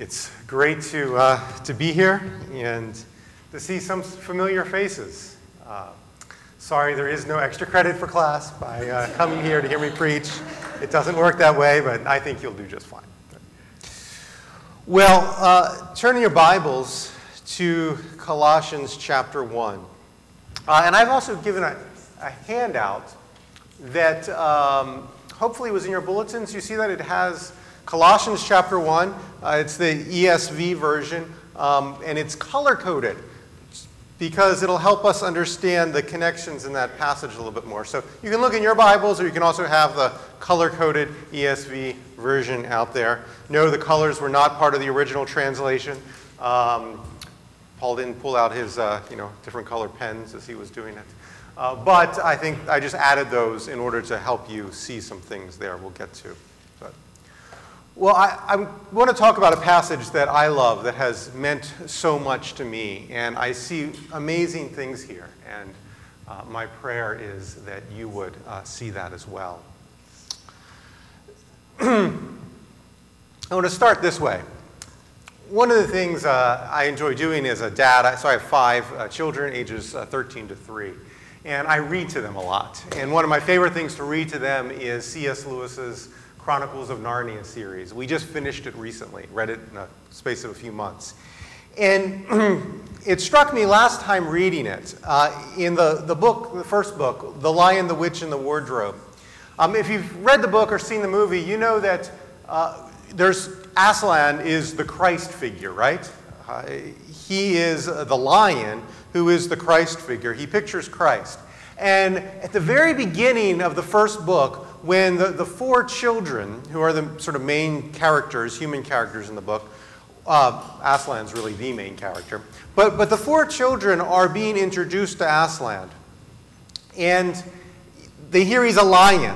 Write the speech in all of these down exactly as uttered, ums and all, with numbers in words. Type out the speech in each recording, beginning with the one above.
It's great to, uh, to be here and to see some familiar faces. Uh, sorry there is no extra credit for class by uh, coming here to hear me preach. It doesn't work that way, but I think you'll do just fine. Well, uh, turn your Bibles to Colossians chapter one. Uh, and I've also given a, a handout that um, hopefully was in your bulletins. You see that it has Colossians chapter one. Uh, it's the E S V version, um, and it's color-coded because it'll help us understand the connections in that passage a little bit more. So you can look in your Bibles, or you can also have the color-coded E S V version out there. No, the colors were not part of the original translation. Um, Paul didn't pull out his uh, you know, different color pens as he was doing it. Uh, but I think I just added those in order to help you see some things there we'll get to. But, well, I, I want to talk about a passage that I love that has meant so much to me. And I see amazing things here. And uh, my prayer is that you would uh, see that as well. I want to start this way. One of the things uh, I enjoy doing as a dad, I, so I have five uh, children, ages uh, thirteen to three, and I read to them a lot. And one of my favorite things to read to them is C S Lewis's Chronicles of Narnia series. We just finished it recently, read it in a space of a few months. And it struck me last time reading it, uh, in the, the book, the first book, The Lion, the Witch, and the Wardrobe. Um, if you've read the book or seen the movie, you know that uh, there's Aslan is the Christ figure, right? Uh, he is the lion who is the Christ figure. He pictures Christ. And at the very beginning of the first book, when the, the four children, who are the sort of main characters, human characters in the book, uh, Aslan's really the main character, but, but the four children are being introduced to Aslan. And they hear he's a lion.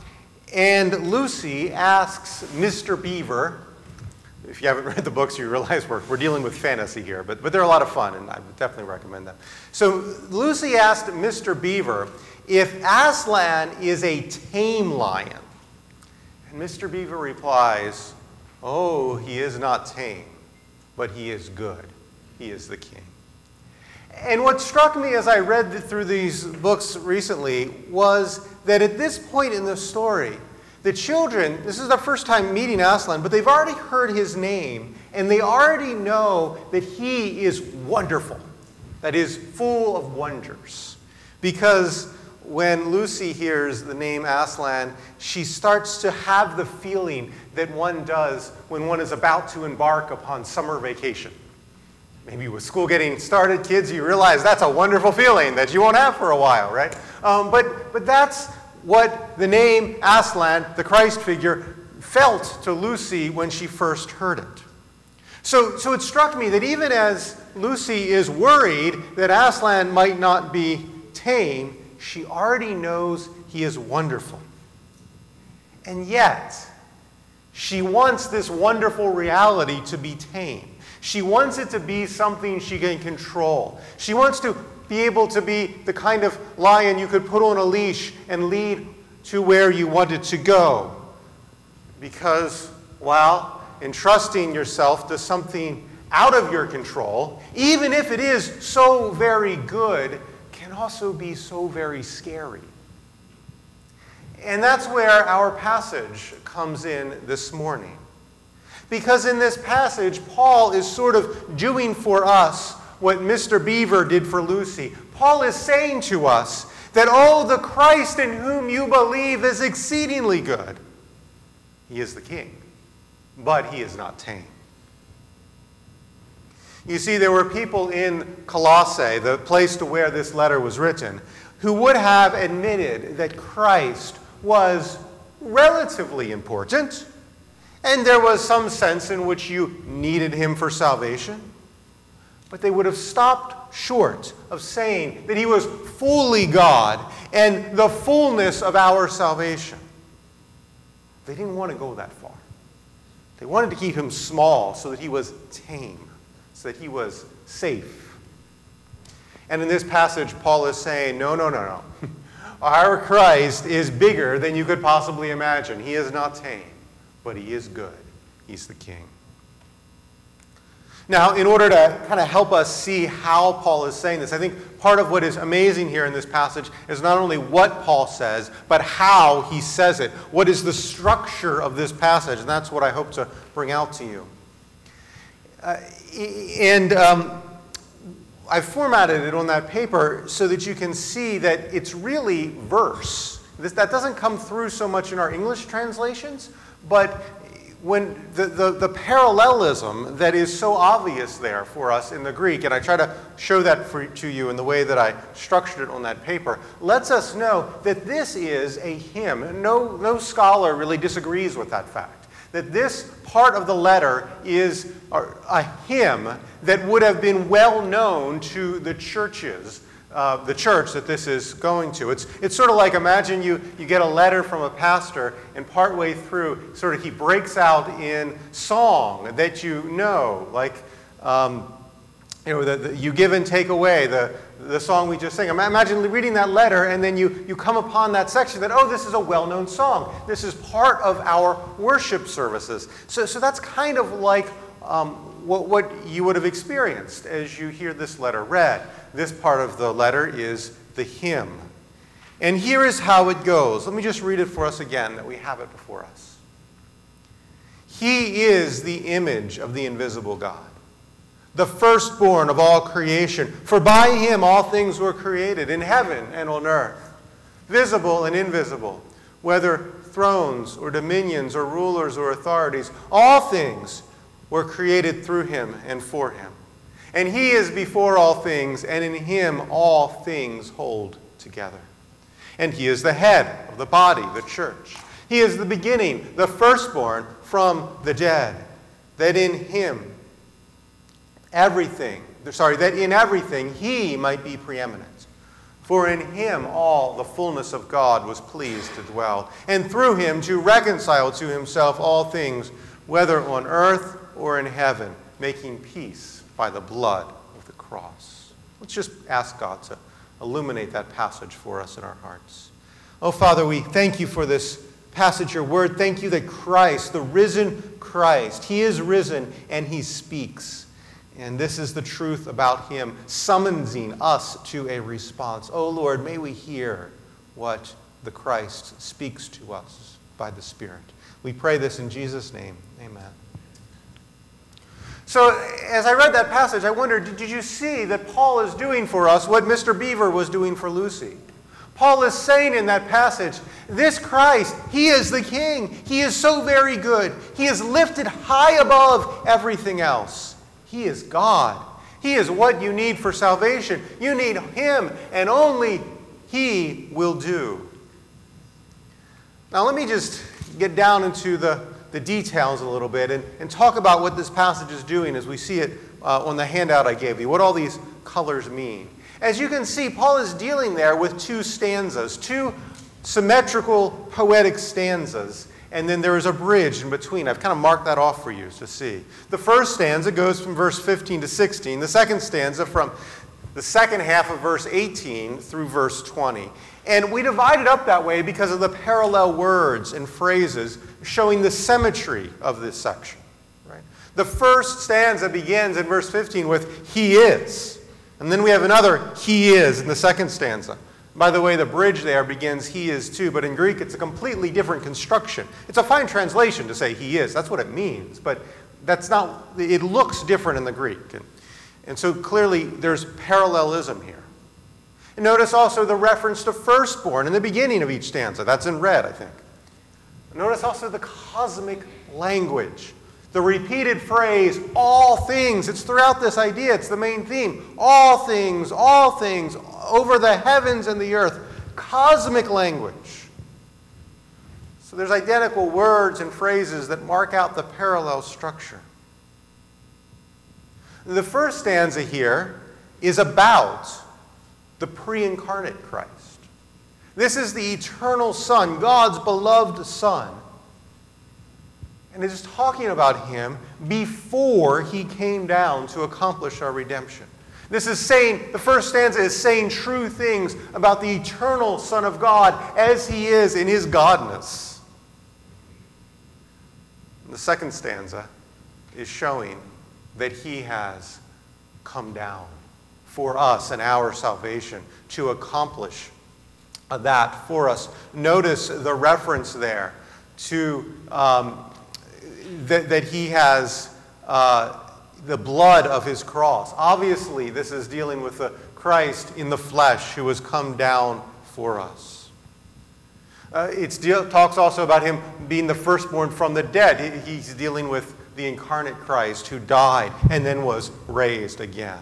And Lucy asks Mister Beaver, if you haven't read the books, you realize we're, we're dealing with fantasy here, but, but they're a lot of fun, and I would definitely recommend them. So Lucy asked Mister Beaver if Aslan is a tame lion. And Mister Beaver replies, "Oh, he is not tame, but he is good. He is the king." And what struck me as I read through these books recently was that at this point in the story, the children, this is their first time meeting Aslan, but they've already heard his name, and they already know that he is wonderful, that is full of wonders. Because when Lucy hears the name Aslan, she starts to have the feeling that one does when one is about to embark upon summer vacation. Maybe with school getting started, kids, you realize that's a wonderful feeling that you won't have for a while, right? Um, but, but that's what the name Aslan, the Christ figure, felt to Lucy when she first heard it. So, so it struck me that even as Lucy is worried that Aslan might not be tame, she already knows he is wonderful. And yet, she wants this wonderful reality to be tame. She wants it to be something she can control. She wants to be able to be the kind of lion you could put on a leash and lead to where you wanted to go. Because, well, entrusting yourself to something out of your control, even if it is so very good, can also be so very scary. And that's where our passage comes in this morning. Because in this passage, Paul is sort of doing for us what Mister Beaver did for Lucy. Paul is saying to us that, oh, the Christ in whom you believe is exceedingly good. He is the king, but he is not tame. You see, there were people in Colossae, the place to where this letter was written, who would have admitted that Christ was relatively important, and there was some sense in which you needed him for salvation. But they would have stopped short of saying that he was fully God and the fullness of our salvation. They didn't want to go that far. They wanted to keep him small so that he was tame, so that he was safe. And in this passage, Paul is saying, no, no, no, no. Our Christ is bigger than you could possibly imagine. He is not tame, but he is good. He's the king. Now, in order to kind of help us see how Paul is saying this, I think part of what is amazing here in this passage is not only what Paul says, but how he says it. What is the structure of this passage? And that's what I hope to bring out to you. Uh, and um, I've formatted it on that paper so that you can see that it's really verse. This, that doesn't come through so much in our English translations, but when the, the, the parallelism that is so obvious there for us in the Greek, and I try to show that for, to you in the way that I structured it on that paper, lets us know that this is a hymn. No, no scholar really disagrees with that fact, that this part of the letter is a hymn that would have been well known to the churches, Uh, the church that this is going to. It's, it's sort of like, imagine you, you get a letter from a pastor, and partway through, sort of he breaks out in song that you know, like, um, you know, the, the, you give and take away, the, the song we just sang. Imagine reading that letter, and then you, you come upon that section that, oh, this is a well-known song. This is part of our worship services. So, so that's kind of like um, what, what you would have experienced as you hear this letter read. This part of the letter is the hymn. And here is how it goes. Let me just read it for us again, that we have it before us. He is the image of the invisible God, the firstborn of all creation. For by him all things were created, in heaven and on earth, visible and invisible, whether thrones or dominions or rulers or authorities. All things were created through him and for him. And he is before all things, and in him all things hold together. And he is the head of the body, the church. He is the beginning, the firstborn from the dead, that in him everything, sorry, that in everything he might be preeminent. For in him all the fullness of God was pleased to dwell, and through him to reconcile to himself all things, whether on earth or in heaven, making peace by the blood of the cross. Let's just ask God to illuminate that passage for us in our hearts. Oh, Father, we thank you for this passage, your word. Thank you that Christ, the risen Christ, he is risen and he speaks. And this is the truth about him, summoning us to a response. Oh, Lord, may we hear what the Christ speaks to us by the Spirit. We pray this in Jesus' name. Amen. So as I read that passage, I wondered, did you see that Paul is doing for us what Mister Beaver was doing for Lucy? Paul is saying in that passage, this Christ, he is the King. He is so very good. He is lifted high above everything else. He is God. He is what you need for salvation. You need him, and only he will do. Now let me just get down into the the details a little bit and, and talk about what this passage is doing as we see it uh, on the handout I gave you, what all these colors mean. As you can see, Paul is dealing there with two stanzas, two symmetrical poetic stanzas, and then there is a bridge in between. I've kind of marked that off for you to see. The first stanza goes from verse fifteen to sixteen, the second stanza from the second half of verse eighteen through verse twenty. And we divide it up that way because of the parallel words and phrases showing the symmetry of this section. Right? The first stanza begins in verse fifteen with, he is. And then we have another, he is, in the second stanza. By the way, the bridge there begins, he is too, but in Greek it's a completely different construction. It's a fine translation to say he is. That's what it means. But that's not, it looks different in the Greek. And, and so clearly there's parallelism here. And notice also the reference to firstborn in the beginning of each stanza. That's in red, I think. Notice also the cosmic language. The repeated phrase, all things. It's throughout this idea. It's the main theme. All things, all things, over the heavens and the earth. Cosmic language. So there's identical words and phrases that mark out the parallel structure. The first stanza here is about the pre-incarnate Christ. This is the eternal Son, God's beloved Son. And it is talking about him before he came down to accomplish our redemption. This is saying, the first stanza is saying true things about the eternal Son of God as he is in his godness. The second stanza is showing that he has come down for us and our salvation to accomplish that for us. Notice the reference there to um, that, that he has uh, the blood of his cross. Obviously, this is dealing with the Christ in the flesh who has come down for us. Uh, it talks also about him being the firstborn from the dead. He, he's dealing with the incarnate Christ who died and then was raised again.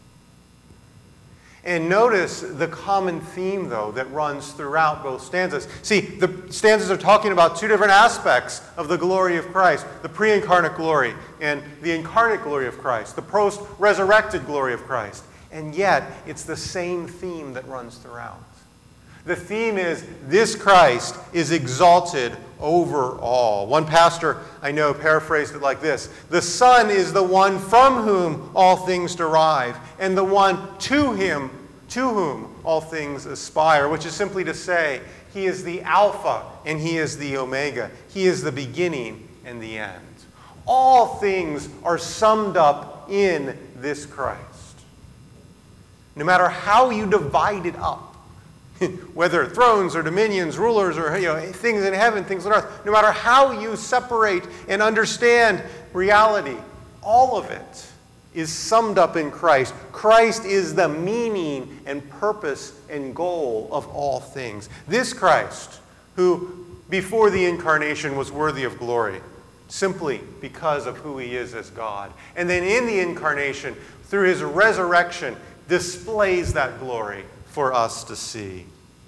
And notice the common theme, though, that runs throughout both stanzas. See, the stanzas are talking about two different aspects of the glory of Christ, the pre-incarnate glory and the incarnate glory of Christ, the post-resurrected glory of Christ. And yet, it's the same theme that runs throughout. The theme is, this Christ is exalted over all. One pastor I know paraphrased it like this: the Son is the one from whom all things derive, and the one to him, to whom all things aspire, which is simply to say, he is the Alpha and he is the Omega. He is the beginning and the end. All things are summed up in this Christ. No matter how you divide it up, whether thrones or dominions, rulers, or you know, things in heaven, things on earth, no matter how you separate and understand reality, all of it is summed up in Christ. Christ is the meaning and purpose and goal of all things. This Christ, who before the incarnation was worthy of glory, simply because of who he is as God, and then in the incarnation, through his resurrection, displays that glory for us to see.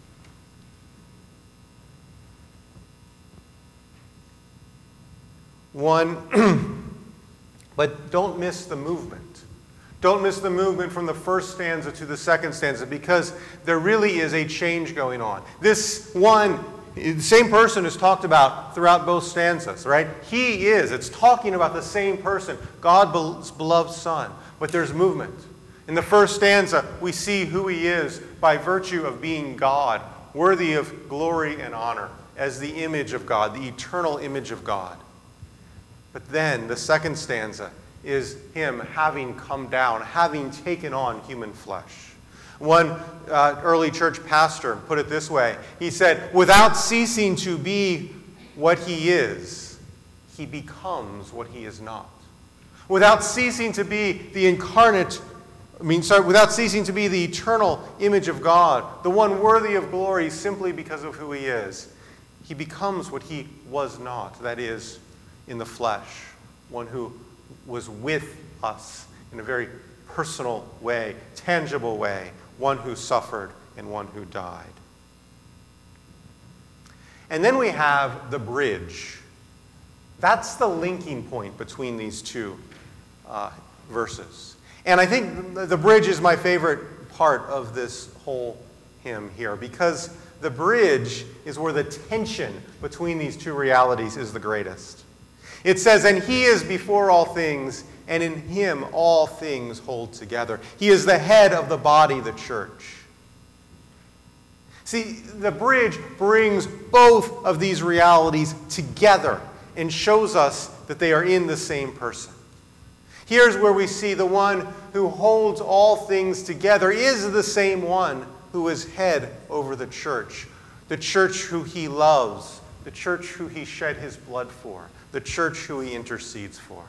One, but don't miss the movement. Don't miss the movement from the first stanza to the second stanza, because there really is a change going on. This one, the same person is talked about throughout both stanzas, right? He is. It's talking about the same person, God's beloved Son, but there's movement. In the first stanza, we see who he is by virtue of being God, worthy of glory and honor, as the image of God, the eternal image of God. But then the second stanza is him having come down, having taken on human flesh. One uh, early church pastor put it this way. He said, without ceasing to be what he is, he becomes what he is not. Without ceasing to be the incarnate I mean, sorry, without ceasing to be the eternal image of God, the one worthy of glory simply because of who he is, he becomes what he was not, that is, in the flesh, one who was with us in a very personal way, tangible way, one who suffered and one who died. And then we have the bridge. That's the linking point between these two uh, verses. And I think the bridge is my favorite part of this whole hymn here, because the bridge is where the tension between these two realities is the greatest. It says, and he is before all things, and in him all things hold together. He is the head of the body, the church. See, the bridge brings both of these realities together and shows us that they are in the same person. Here's where we see the one who holds all things together is the same one who is head over the church. The church who he loves. The church who he shed his blood for. The church who he intercedes for.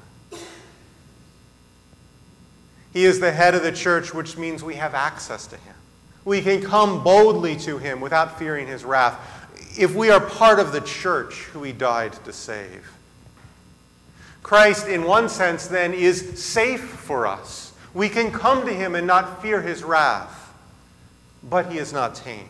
He is the head of the church, which means we have access to him. We can come boldly to him without fearing his wrath if we are part of the church who he died to save. Christ, in one sense, then, is safe for us. We can come to him and not fear his wrath, but he is not tame.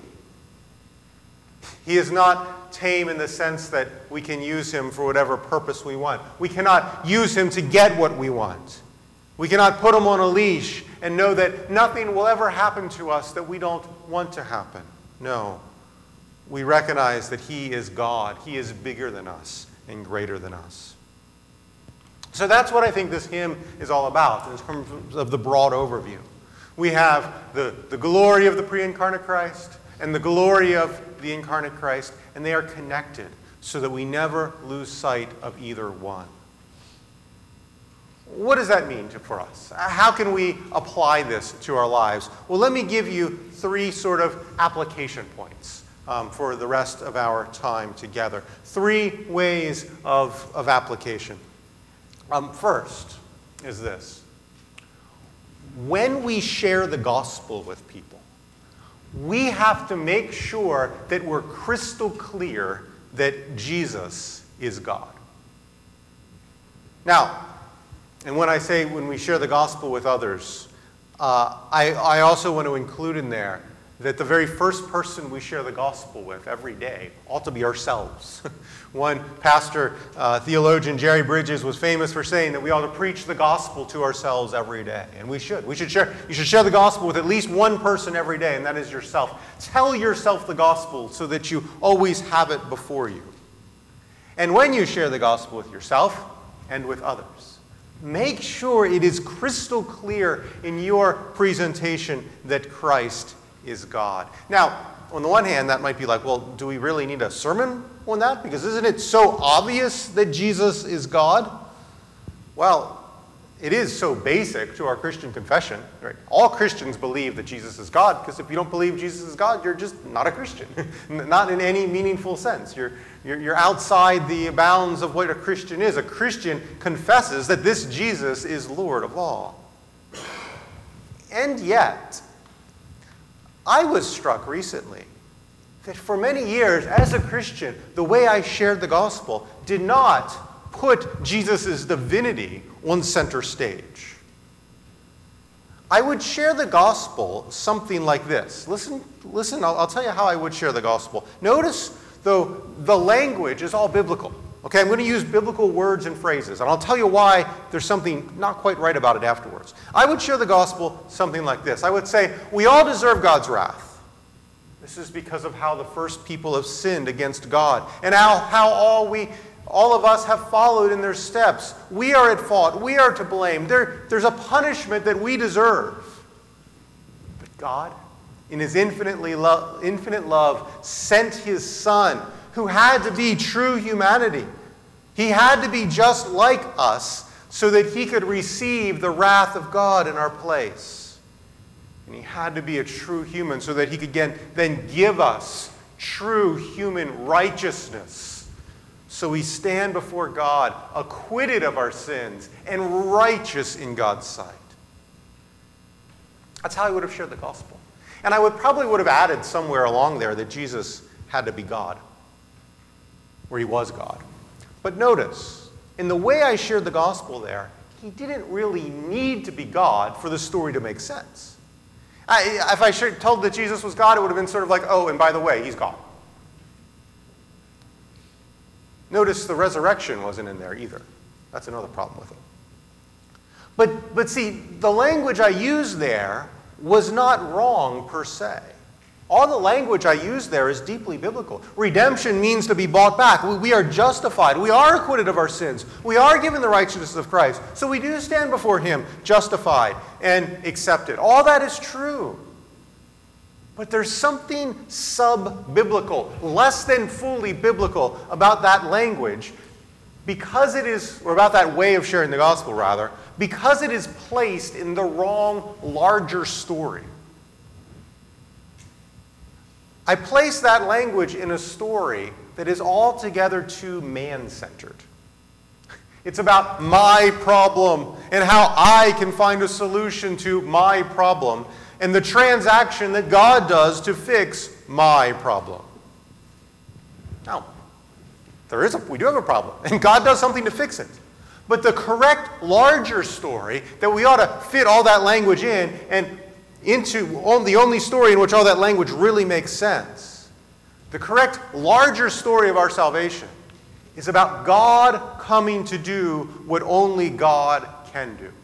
He is not tame in the sense that we can use him for whatever purpose we want. We cannot use him to get what we want. We cannot put him on a leash and know that nothing will ever happen to us that we don't want to happen. No. We recognize that he is God. He is bigger than us and greater than us. So that's what I think this hymn is all about in terms of the broad overview. We have the, the glory of the pre-incarnate Christ and the glory of the incarnate Christ, and they are connected so that we never lose sight of either one. What does that mean to, for us? How can we apply this to our lives? Well, let me give you three sort of application points um, for the rest of our time together. Three ways of, of application. Um, first is this. When we share the gospel with people, we have to make sure that we're crystal clear that Jesus is God. Now, and when I say when we share the gospel with others, uh, I, I also want to include in there that the very first person we share the gospel with every day ought to be ourselves. One pastor, uh, theologian, Jerry Bridges, was famous for saying that we ought to preach the gospel to ourselves every day. And we should. We should share, you should share the gospel with at least one person every day, and that is yourself. Tell yourself the gospel so that you always have it before you. And when you share the gospel with yourself and with others, make sure it is crystal clear in your presentation that Christ is God. Now, on the one hand, that might be like, well, do we really need a sermon on that? Because isn't it so obvious that Jesus is God? Well, it is so basic to our Christian confession. Right? All Christians believe that Jesus is God, because if you don't believe Jesus is God, you're just not a Christian. Not in any meaningful sense. You're, you're, you're outside the bounds of what a Christian is. A Christian confesses that this Jesus is Lord of all. And yet, I was struck recently that for many years, as a Christian, the way I shared the gospel did not put Jesus' divinity on center stage. I would share the gospel something like this. Listen, listen, I'll, I'll tell you how I would share the gospel. Notice, though, the language is all biblical. Okay, I'm going to use biblical words and phrases, and I'll tell you why there's something not quite right about it afterwards. I would share the gospel something like this. I would say, we all deserve God's wrath. This is because of how the first people have sinned against God, and how, how all we, all of us have followed in their steps. We are at fault. We are to blame. There, there's a punishment that we deserve. But God, in his infinitely lo- infinite love, sent his Son, who had to be true humanity. He had to be just like us so that he could receive the wrath of God in our place. And he had to be a true human so that he could again, then give us true human righteousness. So we stand before God acquitted of our sins and righteous in God's sight. That's how I would have shared the gospel. And I would probably would have added somewhere along there that Jesus had to be God, where he was God. But notice, in the way I shared the gospel there, he didn't really need to be God for the story to make sense. I, if I shared, told that Jesus was God, it would have been sort of like, oh, and by the way, he's God. Notice the resurrection wasn't in there either. That's another problem with it. But, but see, the language I used there was not wrong per se. All the language I use there is deeply biblical. Redemption means to be bought back. We, we are justified. We are acquitted of our sins. We are given the righteousness of Christ. So we do stand before him justified and accepted. All that is true. But there's something sub-biblical, less than fully biblical about that language because it is, or about that way of sharing the gospel rather, because it is placed in the wrong, larger story. I place that language in a story that is altogether too man-centered. It's about my problem and how I can find a solution to my problem and the transaction that God does to fix my problem. Now, there is a, we do have a problem, and God does something to fix it. But the correct, larger story that we ought to fit all that language in and into the only story in which all that language really makes sense. The correct, larger story of our salvation is about God coming to do what only God can do.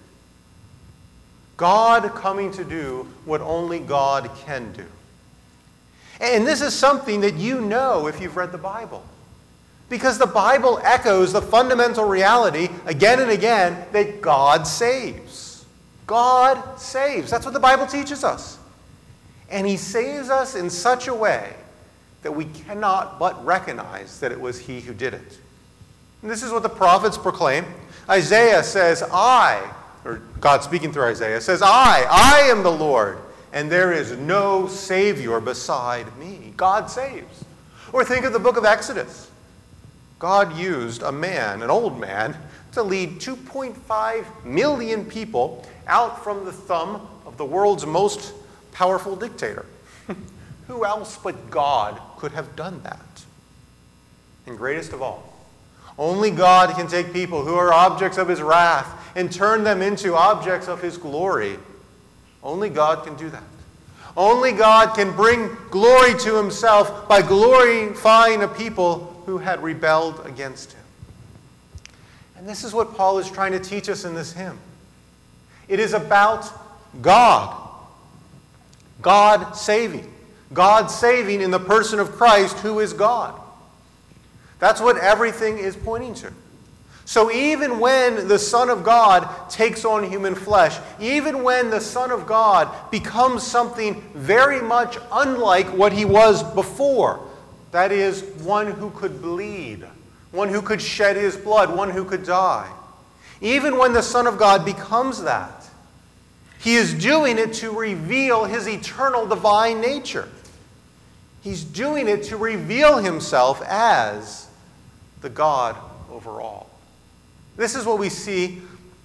God coming to do what only God can do. And this is something that you know if you've read the Bible. Because the Bible echoes the fundamental reality again and again that God saves. God saves. That's what the Bible teaches us. And he saves us in such a way that we cannot but recognize that it was he who did it. And this is what the prophets proclaim. Isaiah says, I, or God speaking through Isaiah, says, I, I am the Lord, and there is no Savior beside me. God saves. Or think of the book of Exodus. God used a man, an old man, to lead two point five million people out from the thumb of the world's most powerful dictator. Who else but God could have done that? And greatest of all, only God can take people who are objects of his wrath and turn them into objects of his glory. Only God can do that. Only God can bring glory to himself by glorifying a people who had rebelled against him. And this is what Paul is trying to teach us in this hymn. It is about God. God saving. God saving in the person of Christ, who is God. That's what everything is pointing to. So even when the Son of God takes on human flesh, even when the Son of God becomes something very much unlike what he was before, that is, one who could bleed, one who could shed his blood, one who could die. Even when the Son of God becomes that, he is doing it to reveal his eternal divine nature. He's doing it to reveal himself as the God over all. This is what we see.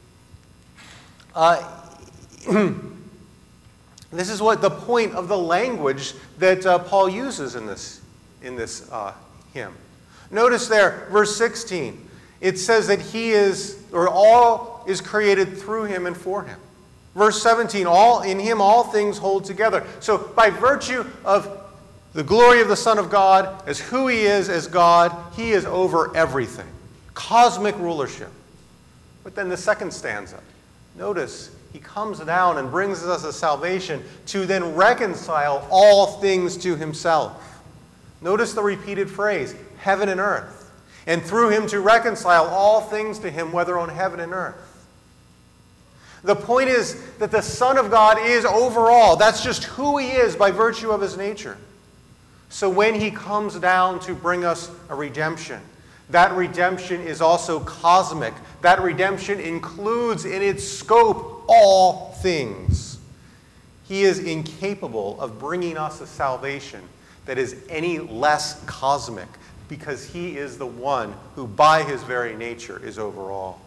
Uh, this is what the point of the language that uh, Paul uses in this, in this uh, hymn. Notice there, verse sixteen. It says that he is, or all is created through him and for him. Verse seventeen, all in him all things hold together. So by virtue of the glory of the Son of God, as who he is as God, he is over everything. Cosmic rulership. But then the second stanza. Notice, he comes down and brings us a salvation to then reconcile all things to himself. Notice the repeated phrase, heaven and earth. And through him to reconcile all things to him, whether on heaven and earth. The point is that the Son of God is over all. That's just who he is by virtue of his nature. So when he comes down to bring us a redemption, that redemption is also cosmic. That redemption includes in its scope all things. He is incapable of bringing us a salvation that is any less cosmic, because he is the one who by his very nature is over all.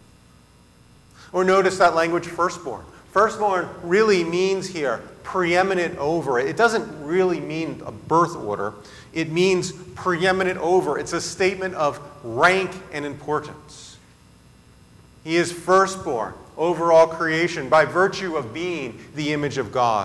Or notice that language, firstborn. Firstborn really means here preeminent over. It doesn't really mean a birth order. It means preeminent over. It's a statement of rank and importance. He is firstborn over all creation by virtue of being the image of God.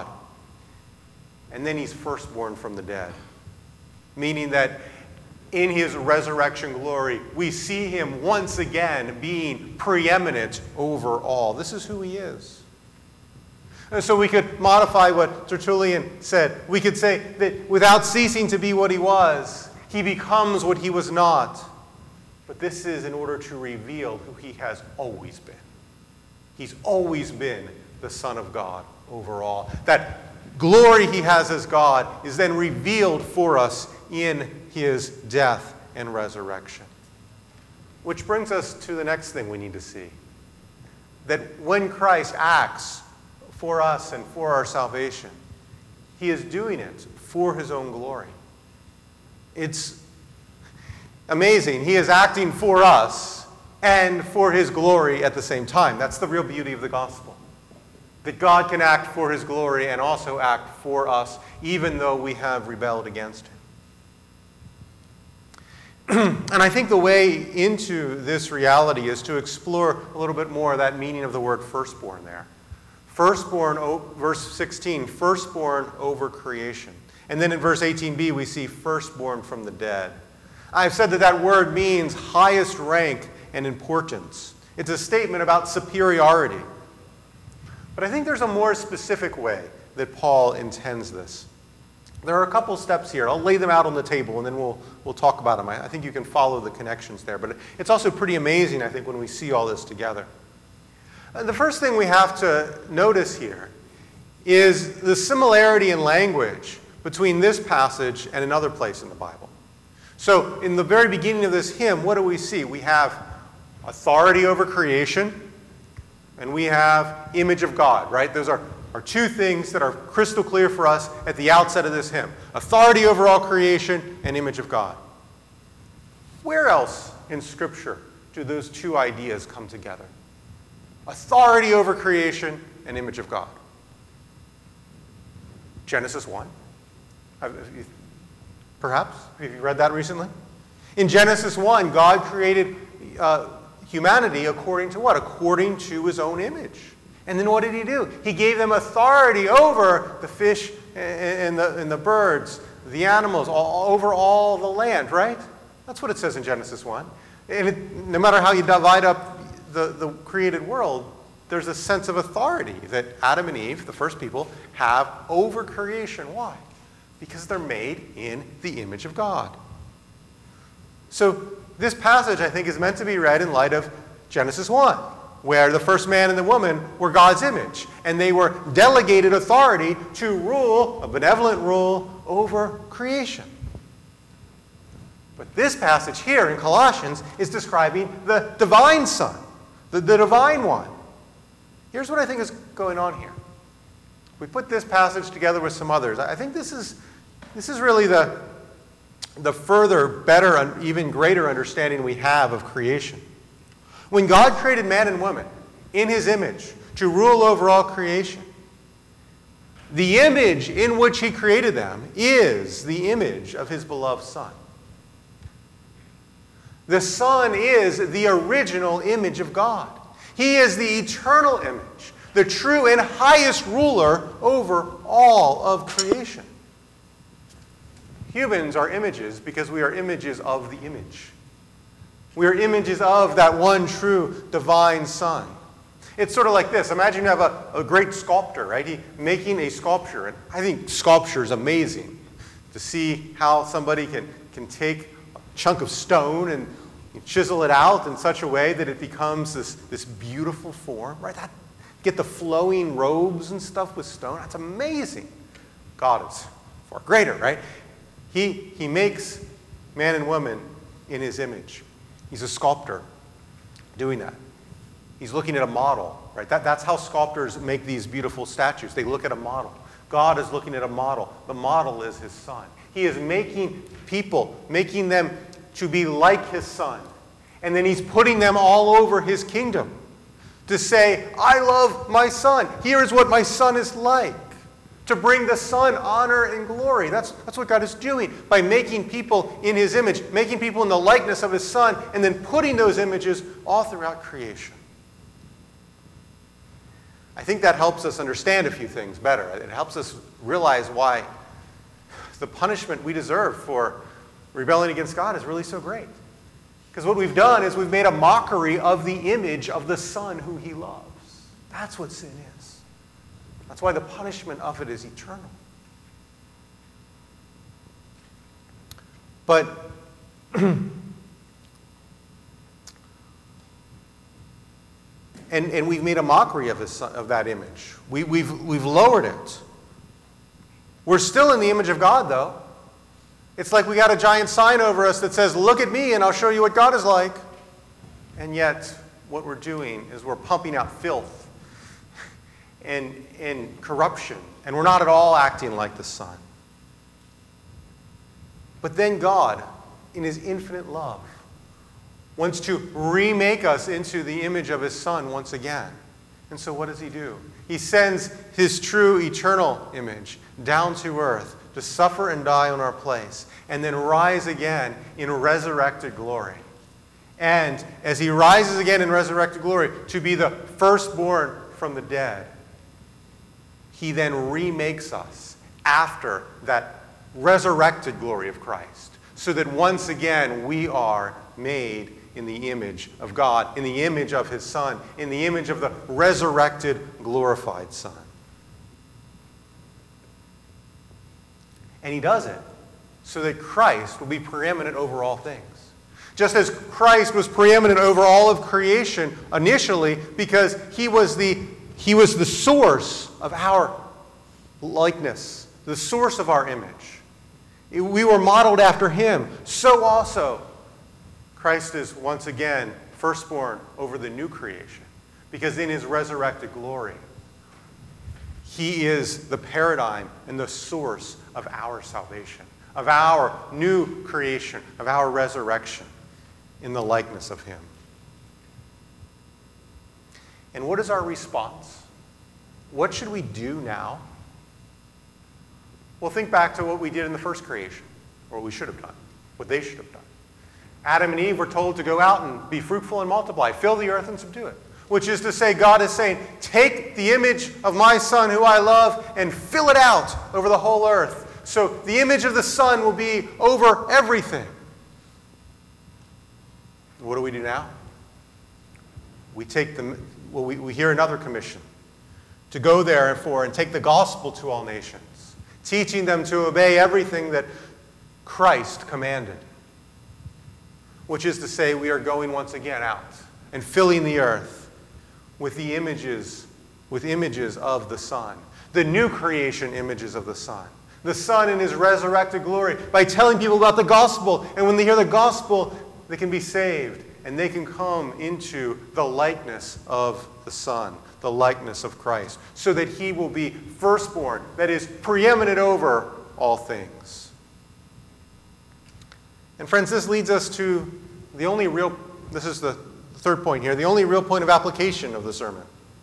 And then he's firstborn from the dead, meaning that in his resurrection glory, we see him once again being preeminent over all. This is who he is. And so we could modify what Tertullian said. We could say that without ceasing to be what he was, he becomes what he was not. But this is in order to reveal who he has always been. He's always been the Son of God over all. That glory he has as God is then revealed for us in his death and resurrection. Which brings us to the next thing we need to see. That when Christ acts for us and for our salvation, he is doing it for his own glory. It's amazing. He is acting for us and for his glory at the same time. That's the real beauty of the gospel. That God can act for his glory and also act for us, even though we have rebelled against him. And I think the way into this reality is to explore a little bit more of that meaning of the word firstborn there. Firstborn, verse sixteen, firstborn over creation. And then in verse eighteen b, we see firstborn from the dead. I've said that that word means highest rank and importance. It's a statement about superiority. But I think there's a more specific way that Paul intends this. There are a couple steps here. I'll lay them out on the table, and then we'll, we'll talk about them. I, I think you can follow the connections there. But it's also pretty amazing, I think, when we see all this together. The first thing we have to notice here is the similarity in language between this passage and another place in the Bible. So in the very beginning of this hymn, what do we see? We have authority over creation, and we have image of God, right? Those are, are two things that are crystal clear for us at the outset of this hymn. Authority over all creation and image of God. Where else in Scripture do those two ideas come together? Authority over creation and image of God. Genesis one. Have you, perhaps? Have you read that recently? In Genesis one, God created uh, humanity according to what? According to his own image. And then what did he do? He gave them authority over the fish and the, and the birds, the animals, all, over all the land, right? That's what it says in Genesis one. And it, no matter how you divide up the, the created world, there's a sense of authority that Adam and Eve, the first people, have over creation. Why? Because they're made in the image of God. So this passage, I think, is meant to be read in light of Genesis one, where the first man and the woman were God's image, and they were delegated authority to rule, a benevolent rule, over creation. But this passage here in Colossians is describing the divine Son, the, the divine one. Here's what I think is going on here. We put this passage together with some others. I think this is, this is really the, the further, better, and even greater understanding we have of creation. When God created man and woman in his image to rule over all creation, the image in which he created them is the image of his beloved Son. The Son is the original image of God. He is the eternal image, the true and highest ruler over all of creation. Humans are images because we are images of the image. We are images of that one true divine Son. It's sort of like this. Imagine you have a, a great sculptor, right? He making a sculpture. And I think sculpture is amazing to see how somebody can, can take a chunk of stone and chisel it out in such a way that it becomes this, this beautiful form, right? That, get the flowing robes and stuff with stone. That's amazing. God is far greater, right? He, he makes man and woman in his image. He's a sculptor doing that. He's looking at a model, right? That, that's how sculptors make these beautiful statues. They look at a model. God is looking at a model. The model is his Son. He is making people, making them to be like his Son. And then he's putting them all over his kingdom to say, I love my Son. Here is what my Son is like. To bring the Son honor and glory. That's, that's what God is doing by making people in his image, making people in the likeness of his Son, and then putting those images all throughout creation. I think that helps us understand a few things better. It helps us realize why the punishment we deserve for rebelling against God is really so great. Because what we've done is we've made a mockery of the image of the Son who he loves. That's what sin is. That's why the punishment of it is eternal. But And, and we've made a mockery of, his son, of that image. We, we've, we've lowered it. We're still in the image of God, though. It's like we got a giant sign over us that says, look at me and I'll show you what God is like. And yet, what we're doing is we're pumping out filth and, and corruption. And we're not at all acting like the Son. But then God, in his infinite love, wants to remake us into the image of his Son once again. And so what does he do? He sends his true eternal image down to earth to suffer and die on our place, and then rise again in resurrected glory. And as he rises again in resurrected glory to be the firstborn from the dead, he then remakes us after that resurrected glory of Christ, so that once again we are made in the image of God, in the image of his Son, in the image of the resurrected, glorified Son. And he does it so that Christ will be preeminent over all things. Just as Christ was preeminent over all of creation initially, because he was the, he was the source of our likeness, the source of our image. We were modeled after him. So also, Christ is once again firstborn over the new creation, because in his resurrected glory, he is the paradigm and the source of our salvation, of our new creation, of our resurrection in the likeness of him. And what is our response? What should we do now? Well, think back to what we did in the first creation, or what we should have done, what they should have done. Adam and Eve were told to go out and be fruitful and multiply, fill the earth and subdue it. Which is to say, God is saying, take the image of my Son who I love and fill it out over the whole earth. So the image of the Son will be over everything. What do we do now? We take the, well, we, we hear another commission to go therefore and take the gospel to all nations, teaching them to obey everything that Christ commanded. Which is to say, we are going once again out and filling the earth with the images, with images of the Son, the new creation images of the Son, the Son in his resurrected glory, by telling people about the gospel. And when they hear the gospel, they can be saved, and they can come into the likeness of the Son, the likeness of Christ, so that he will be firstborn, that is, preeminent over all things. And friends, this leads us to the only real, this is the third point here, the only real point of application of the sermon,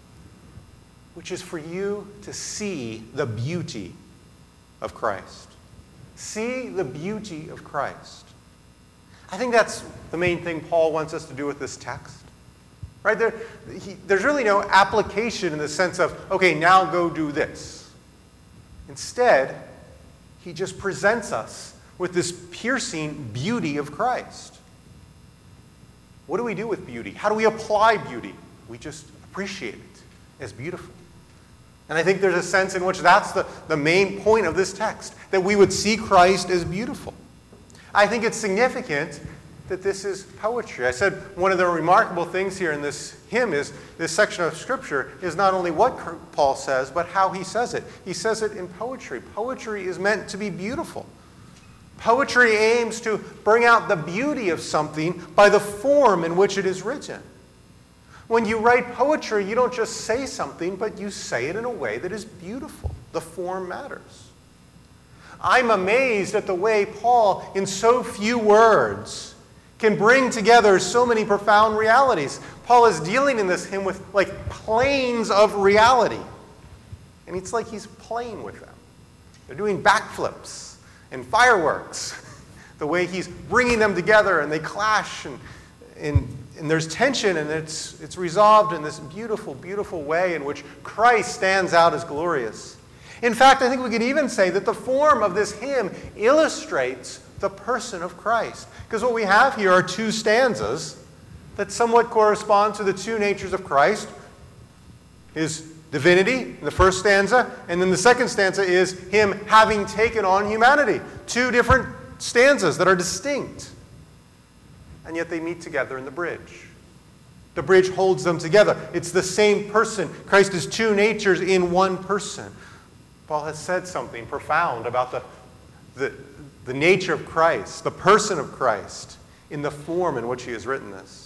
which is for you to see the beauty of Christ. See the beauty of Christ. I think that's the main thing Paul wants us to do with this text. Right? There, he, there's really no application in the sense of, okay, now go do this. Instead, he just presents us with this piercing beauty of Christ. What do we do with beauty? How do we apply beauty? We just appreciate it as beautiful. And I think there's a sense in which that's the, the main point of this text, that we would see Christ as beautiful. I think it's significant that this is poetry. I said one of the remarkable things here in this hymn is this section of Scripture is not only what Paul says, but how he says it. He says it in poetry. Poetry is meant to be beautiful. Poetry aims to bring out the beauty of something by the form in which it is written. When you write poetry, you don't just say something, but you say it in a way that is beautiful. The form matters. I'm amazed at the way Paul, in so few words, can bring together so many profound realities. Paul is dealing in this hymn with like planes of reality. And it's like he's playing with them. They're doing backflips and fireworks, the way he's bringing them together and they clash and, and, and there's tension and it's, it's resolved in this beautiful, beautiful way in which Christ stands out as glorious. In fact, I think we could even say that the form of this hymn illustrates the person of Christ. Because what we have here are two stanzas that somewhat correspond to the two natures of Christ. His divinity, in the first stanza, and then the second stanza is him having taken on humanity. Two different stanzas that are distinct. And yet they meet together in the bridge. The bridge holds them together. It's the same person. Christ is two natures in one person. Paul has said something profound about the, the, the nature of Christ, the person of Christ, in the form in which he has written this.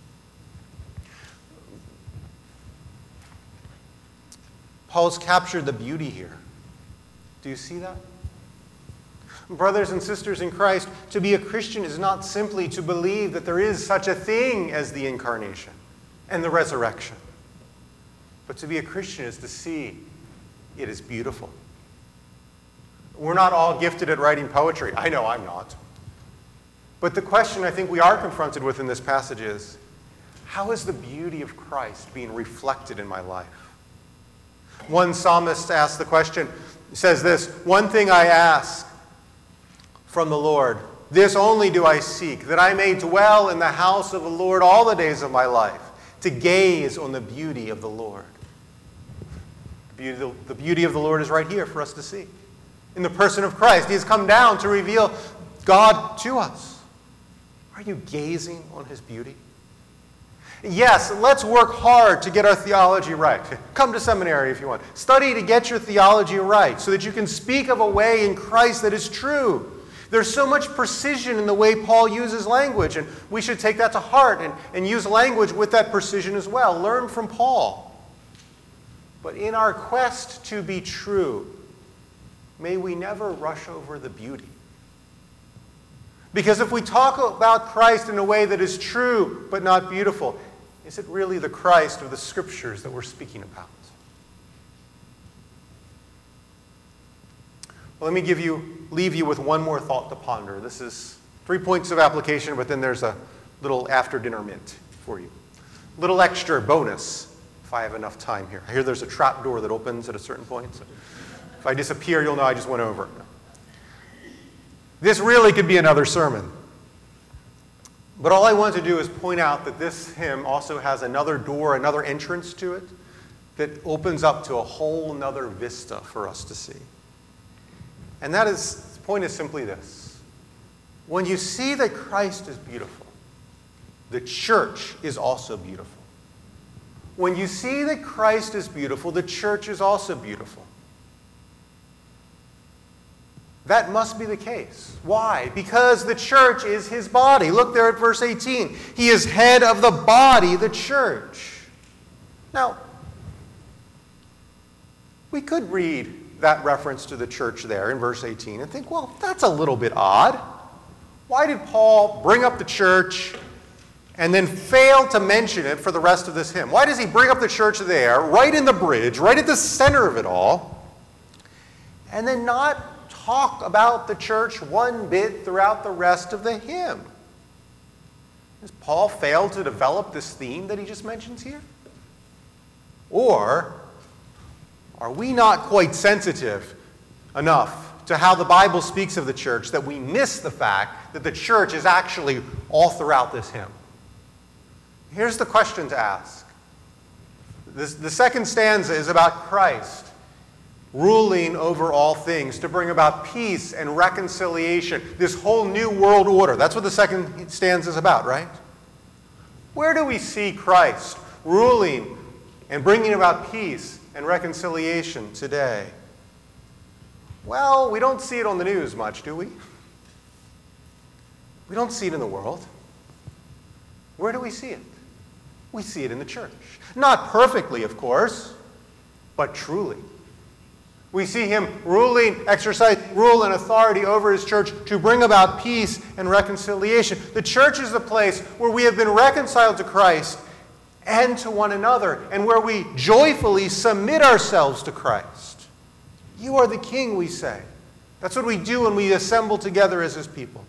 Paul's captured the beauty here. Do you see that? Brothers and sisters in Christ, to be a Christian is not simply to believe that there is such a thing as the incarnation and the resurrection. But to be a Christian is to see it is beautiful. We're not all gifted at writing poetry. I know I'm not. But the question I think we are confronted with in this passage is, how is the beauty of Christ being reflected in my life? One psalmist asks the question, says this, "One thing I ask from the Lord, this only do I seek, that I may dwell in the house of the Lord all the days of my life, to gaze on the beauty of the Lord." The beauty, the beauty of the Lord is right here for us to see. In the person of Christ, he has come down to reveal God to us. Are you gazing on his beauty? Yes, let's work hard to get our theology right. Come to seminary if you want. Study to get your theology right so that you can speak of a way in Christ that is true, There's so much precision in the way Paul uses language, and we should take that to heart and, and use language with that precision as well. Learn from Paul. But in our quest to be true, may we never rush over the beauty. Because if we talk about Christ in a way that is true but not beautiful, is it really the Christ of the Scriptures that we're speaking about? Well, let me give you, leave you with one more thought to ponder. This is three points of application, but then there's a little after-dinner mint for you. Little extra bonus, if I have enough time here. I hear there's a trap door that opens at a certain point. So if I disappear, you'll know I just went over. This really could be another sermon. But all I want to do is point out that this hymn also has another door, another entrance to it that opens up to a whole nother vista for us to see. And that is, the point is simply this. When you see that Christ is beautiful, the church is also beautiful. When you see that Christ is beautiful, the church is also beautiful. That must be the case. Why? Because the church is his body. Look there at verse eighteen. He is head of the body, the church. Now, we could read that reference to the church there in verse eighteen and think, well, that's a little bit odd. Why did Paul bring up the church and then fail to mention it for the rest of this hymn? Why does he bring up the church there, right in the bridge, right at the center of it all, and then not talk about the church one bit throughout the rest of the hymn? Does Paul fail to develop this theme that he just mentions here? Or are we not quite sensitive enough to how the Bible speaks of the church that we miss the fact that the church is actually all throughout this hymn? Here's the question to ask. This, the second stanza is about Christ ruling over all things to bring about peace and reconciliation, this whole new world order. That's what the second stanza is about, right? Where do we see Christ ruling and bringing about peace and reconciliation today? Well, we don't see it on the news much, do we? We don't see it in the world. Where do we see it? We see it in the church. Not perfectly, of course, but truly. We see him ruling, exercising rule and authority over his church to bring about peace and reconciliation. The church is the place where we have been reconciled to Christ and to one another, and where we joyfully submit ourselves to Christ. You are the King, we say. That's what we do when we assemble together as his people.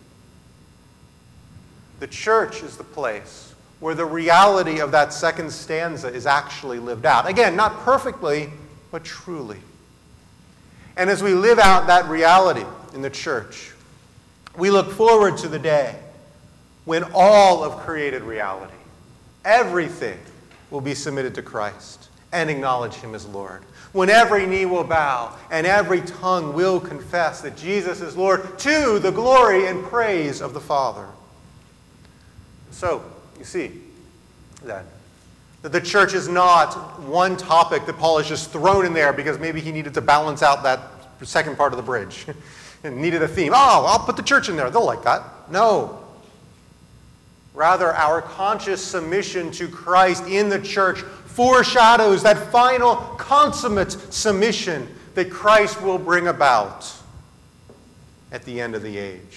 The church is the place where the reality of that second stanza is actually lived out. Again, not perfectly, but truly. And as we live out that reality in the church, we look forward to the day when all of created reality, everything, will be submitted to Christ and acknowledge him as Lord. When every knee will bow and every tongue will confess that Jesus is Lord, to the glory and praise of the Father. So, you see that, that the church is not one topic that Paul has just thrown in there because maybe he needed to balance out that second part of the bridge and needed a theme. Oh, I'll put the church in there. They'll like that. No. Rather, our conscious submission to Christ in the church foreshadows that final consummate submission that Christ will bring about at the end of the age.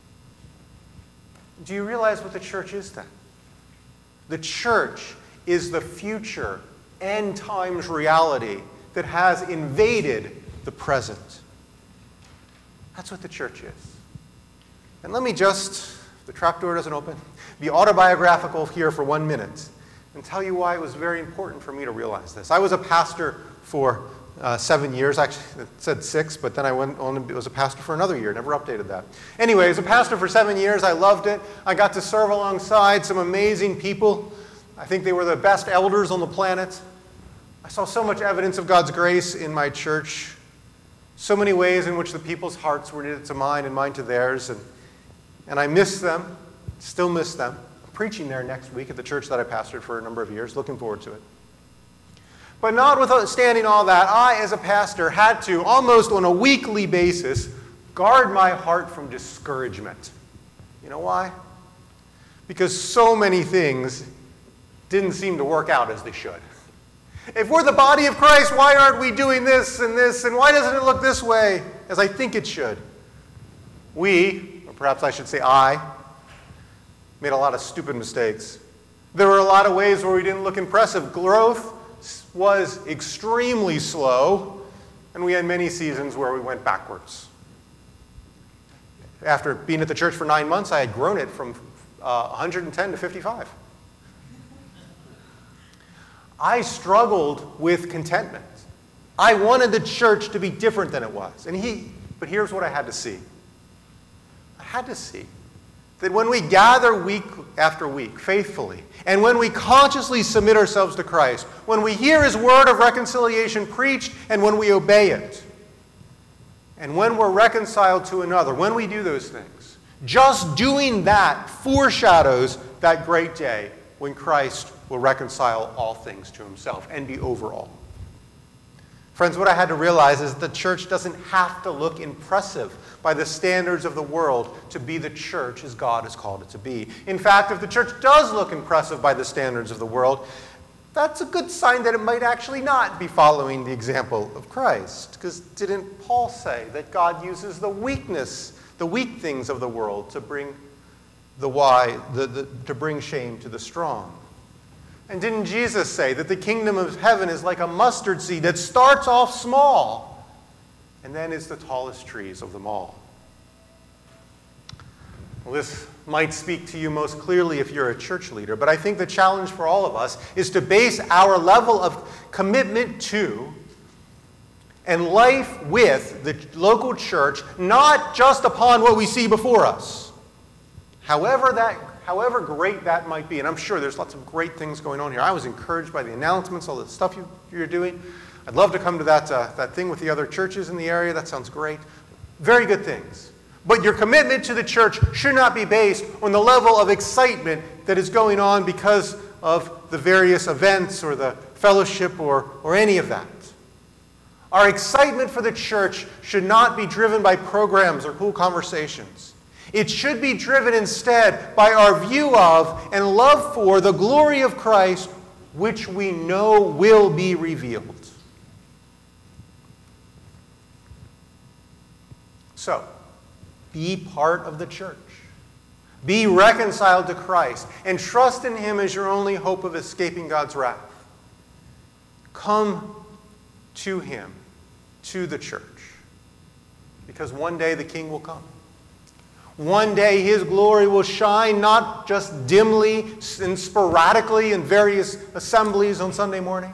Do you realize what the church is then? The church is the future end times reality that has invaded the present. That's what the church is. And let me just, if the trapdoor doesn't open, be autobiographical here for one minute and tell you why it was very important for me to realize this. I was a pastor for uh, seven years. Actually, it said six, but then I went on and was a pastor for another year. Never updated that. Anyway, as a pastor for seven years, I loved it. I got to serve alongside some amazing people. I think they were the best elders on the planet. I saw so much evidence of God's grace in my church. So many ways in which the people's hearts were knitted to mine and mine to theirs. And, and I miss them, still miss them. I'm preaching there next week at the church that I pastored for a number of years. Looking forward to it. But notwithstanding all that, I, as a pastor, had to, almost on a weekly basis, guard my heart from discouragement. You know why? Because so many things didn't seem to work out as they should. If we're the body of Christ, why aren't we doing this and this, and why doesn't it look this way as I think it should? We, or perhaps I should say I, made a lot of stupid mistakes. There were a lot of ways where we didn't look impressive. Growth was extremely slow, and we had many seasons where we went backwards. After being at the church for nine months, I had grown it from uh, one hundred ten to fifty-five. I struggled with contentment. I wanted the church to be different than it was. And he, but here's what I had to see. I had to see that when we gather week after week faithfully, and when we consciously submit ourselves to Christ, when we hear his word of reconciliation preached, and when we obey it, and when we're reconciled to another, when we do those things, just doing that foreshadows that great day when Christ will reconcile all things to himself and be over all. Friends, what I had to realize is the church doesn't have to look impressive by the standards of the world to be the church as God has called it to be. In fact, if the church does look impressive by the standards of the world, that's a good sign that it might actually not be following the example of Christ. Because didn't Paul say that God uses the weakness, the weak things of the world to bring the why, the, the, to bring shame to the strong? And didn't Jesus say that the kingdom of heaven is like a mustard seed that starts off small and then is the tallest trees of them all? Well, this might speak to you most clearly if you're a church leader, but I think the challenge for all of us is to base our level of commitment to and life with the local church not just upon what we see before us. However that However great that might be, and I'm sure there's lots of great things going on here. I was encouraged by the announcements, all the stuff you, you're doing. I'd love to come to that, uh, that thing with the other churches in the area. That sounds great. Very good things. But your commitment to the church should not be based on the level of excitement that is going on because of the various events or the fellowship or, or any of that. Our excitement for the church should not be driven by programs or cool conversations. It should be driven instead by our view of and love for the glory of Christ, which we know will be revealed. So, be part of the church. Be reconciled to Christ and trust in him as your only hope of escaping God's wrath. Come to him, to the church, because one day the King will come. One day his glory will shine not just dimly and sporadically in various assemblies on Sunday morning,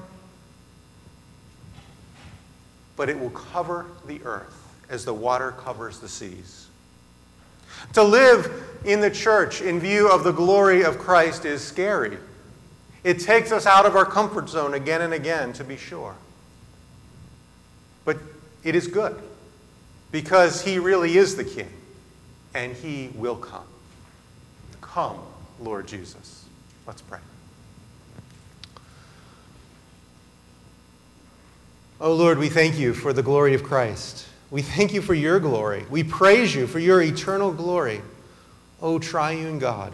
but it will cover the earth as the water covers the seas. To live in the church in view of the glory of Christ is scary. It takes us out of our comfort zone again and again, to be sure. But it is good because he really is the King. And he will come. Come, Lord Jesus. Let's pray. Oh Lord, we thank you for the glory of Christ. We thank you for your glory. We praise you for your eternal glory. O triune God.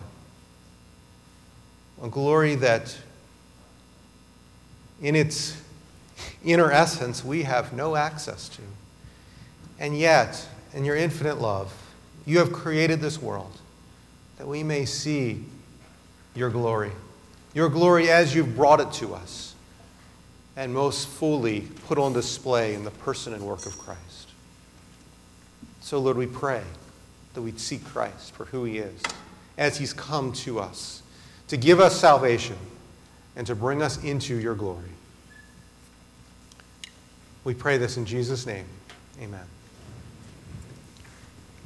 A glory that in its inner essence we have no access to. And yet, in your infinite love, you have created this world that we may see your glory. Your glory as you've brought it to us and most fully put on display in the person and work of Christ. So, Lord, we pray that we'd see Christ for who he is as he's come to us to give us salvation and to bring us into your glory. We pray this in Jesus' name. Amen.